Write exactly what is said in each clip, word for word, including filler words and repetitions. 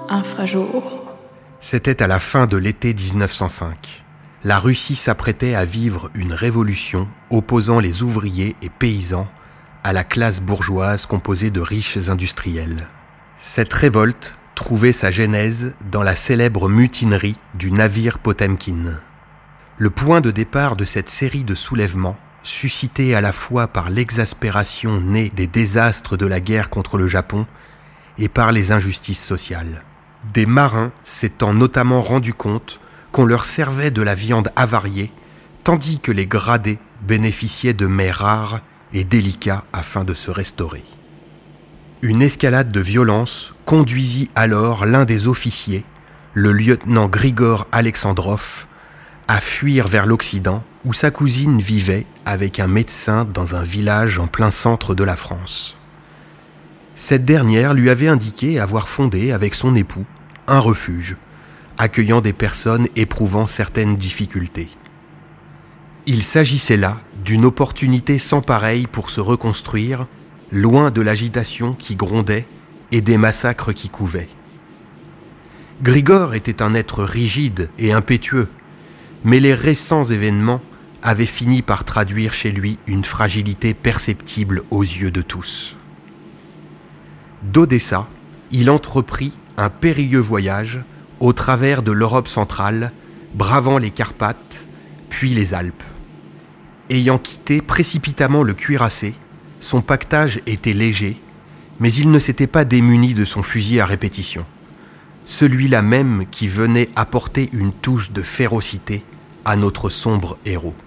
infrajour. C'était à la fin de l'été dix-neuf cent cinq. La Russie s'apprêtait à vivre une révolution opposant les ouvriers et paysans à la classe bourgeoise composée de riches industriels. Cette révolte trouvait sa genèse dans la célèbre mutinerie du navire Potemkin. Le point de départ de cette série de soulèvements, suscité à la fois par l'exaspération née des désastres de la guerre contre le Japon et par les injustices sociales. Des marins s'étant notamment rendus compte qu'on leur servait de la viande avariée, tandis que les gradés bénéficiaient de mets rares et délicats afin de se restaurer. Une escalade de violence conduisit alors l'un des officiers, le lieutenant Grigor Alexandrov, à fuir vers l'Occident où sa cousine vivait avec un médecin dans un village en plein centre de la France. Cette dernière lui avait indiqué avoir fondé avec son époux un refuge, accueillant des personnes éprouvant certaines difficultés. Il s'agissait là d'une opportunité sans pareille pour se reconstruire, loin de l'agitation qui grondait et des massacres qui couvaient. Grigor était un être rigide et impétueux, mais les récents événements avaient fini par traduire chez lui une fragilité perceptible aux yeux de tous. D'Odessa, il entreprit un périlleux voyage au travers de l'Europe centrale, bravant les Carpates, puis les Alpes. Ayant quitté précipitamment le cuirassé, son pactage était léger, mais il ne s'était pas démuni de son fusil à répétition, celui-là même qui venait apporter une touche de férocité à notre sombre héros.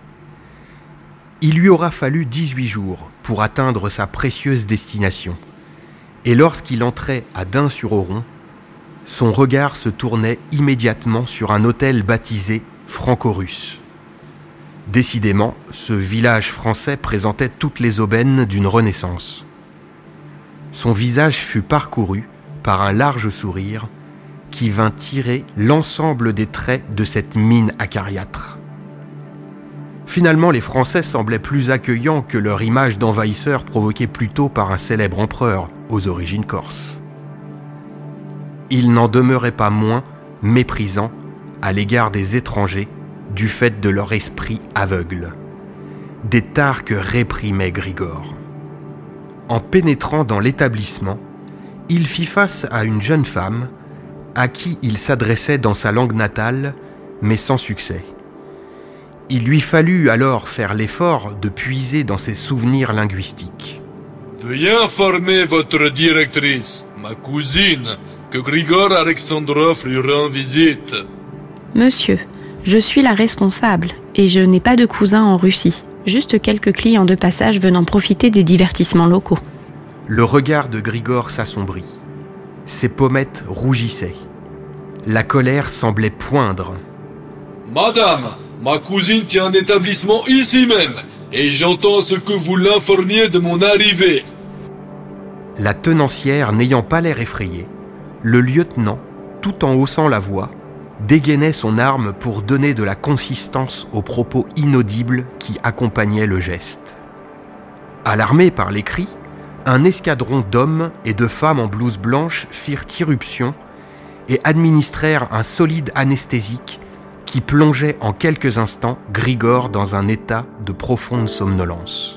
Il lui aura fallu dix-huit jours pour atteindre sa précieuse destination, et lorsqu'il entrait à Dun-sur-Oron, son regard se tournait immédiatement sur un hôtel baptisé Franco-Russe. Décidément, ce village français présentait toutes les aubaines d'une renaissance. Son visage fut parcouru par un large sourire qui vint tirer l'ensemble des traits de cette mine acariâtre. Finalement, les Français semblaient plus accueillants que leur image d'envahisseur provoquée plus tôt par un célèbre empereur aux origines corses. Ils n'en demeuraient pas moins méprisants à l'égard des étrangers du fait de leur esprit aveugle. Des tares que réprimait Grigor. En pénétrant dans l'établissement, il fit face à une jeune femme à qui il s'adressait dans sa langue natale, mais sans succès. Il lui fallut alors faire l'effort de puiser dans ses souvenirs linguistiques. Veuillez informer votre directrice, ma cousine, que Grigor Alexandrov lui rend visite. Monsieur, je suis la responsable et je n'ai pas de cousin en Russie. Juste quelques clients de passage venant profiter des divertissements locaux. Le regard de Grigor s'assombrit. Ses pommettes rougissaient. La colère semblait poindre. Madame, ma cousine tient un établissement ici même, et j'entends ce que vous l'informiez de mon arrivée. La tenancière n'ayant pas l'air effrayée, le lieutenant, tout en haussant la voix, dégainait son arme pour donner de la consistance aux propos inaudibles qui accompagnaient le geste. Alarmés par les cris, un escadron d'hommes et de femmes en blouse blanche firent irruption et administrèrent un solide anesthésique qui plongeait en quelques instants Grigor dans un état de profonde somnolence.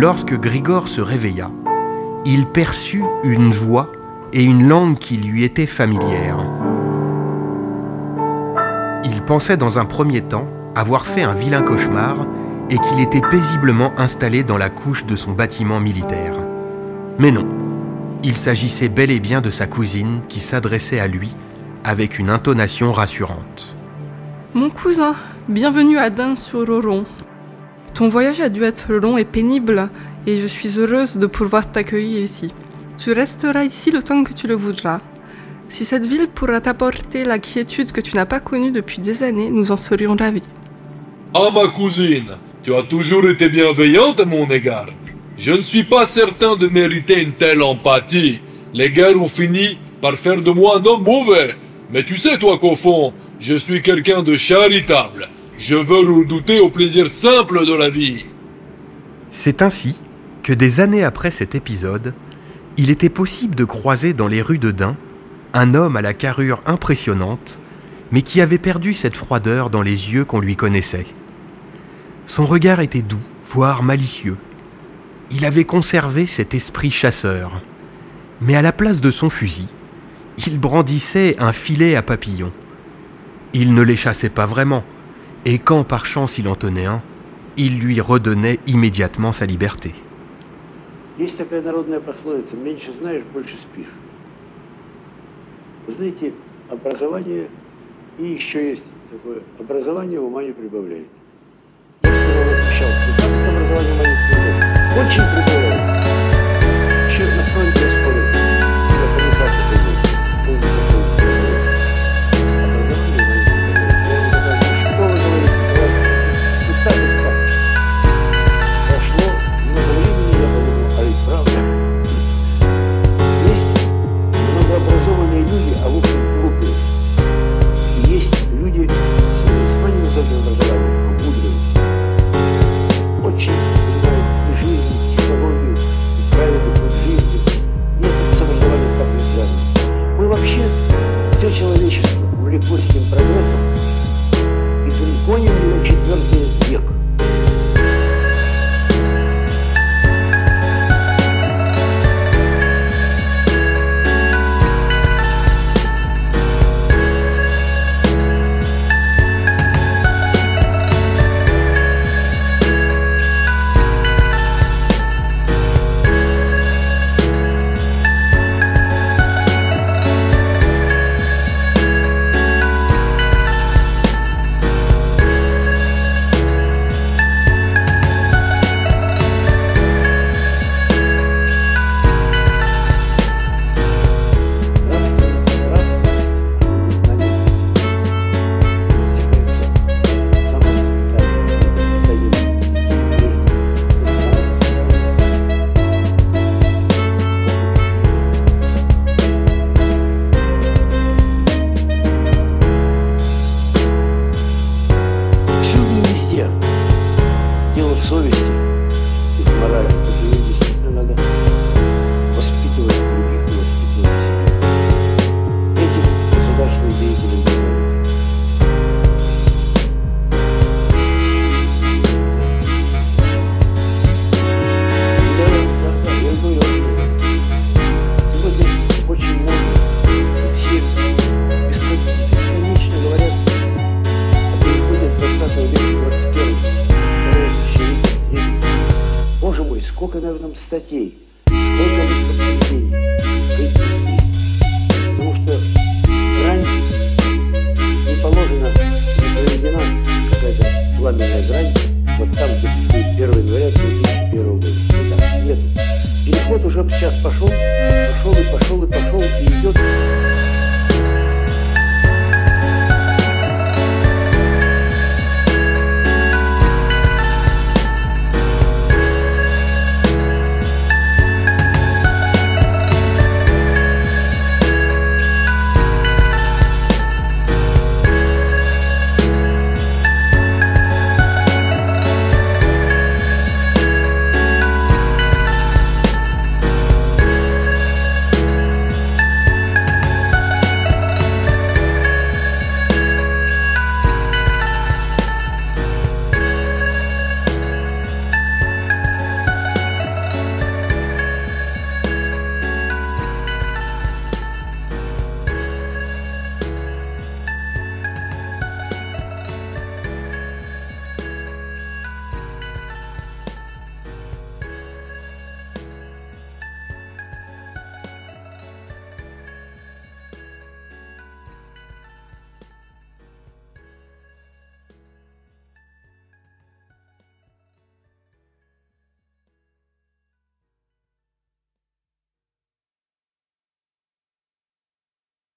lorsque Grigor se réveilla, il perçut une voix et une langue qui lui étaient familières. Il pensait dans un premier temps avoir fait un vilain cauchemar et qu'il était paisiblement installé dans la couche de son bâtiment militaire. Mais non, il s'agissait bel et bien de sa cousine qui s'adressait à lui avec une intonation rassurante. Mon cousin, bienvenue à Dun-sur-Oron. Ton voyage a dû être long et pénible et je suis heureuse de pouvoir t'accueillir ici. Tu resteras ici le temps que tu le voudras. Si cette ville pourra t'apporter la quiétude que tu n'as pas connue depuis des années, nous en serions ravis. Ah ma cousine, tu as toujours été bienveillante à mon égard. Je ne suis pas certain de mériter une telle empathie. Les guerres ont fini par faire de moi un homme mauvais. Mais tu sais toi qu'au fond, je suis quelqu'un de charitable. Je veux redouter au plaisir simple de la vie. C'est ainsi que des années après cet épisode, il était possible de croiser dans les rues de Dun un homme à la carrure impressionnante, mais qui avait perdu cette froideur dans les yeux qu'on lui connaissait. Son regard était doux, voire malicieux. Il avait conservé cet esprit chasseur, mais à la place de son fusil, il brandissait un filet à papillons. Il ne les chassait pas vraiment, et quand par chance il en tenait un, il lui redonnait immédiatement sa liberté. Есть такая народная пословица: меньше знаешь, больше спишь. Вы знаете, образование, и еще есть такое: образование ума не прибавляет. Я сперва возмущался: как это образование ума не прибавляет? Очень прибавляет. Еще на фронте я спорил, когда комиссар такой был, помню, такой образование ума не прибавляет. Я ему говорю: что вы говорите? И так, и так. Прошло много времени, я подумал, а ведь правда. Есть многообразованные люди, а вовсе глупые. И есть люди с высоким высоким образованием, но мудрые. Очень понимают и жизнь, и психологию, и правильный путь жизни. Нет, с образованием так не связано. Мы вообще, все человечество, увлеклось этим прогрессом и далеко не на четвертый век. Сколько, наверное, статей, сколько выступлений, произнесли. Потому что грань не положена, не проведена какая-то пламенная грань. Вот там, где стоит первого января две тысячи первого года. Нет, нет. Переход уже сейчас пошел.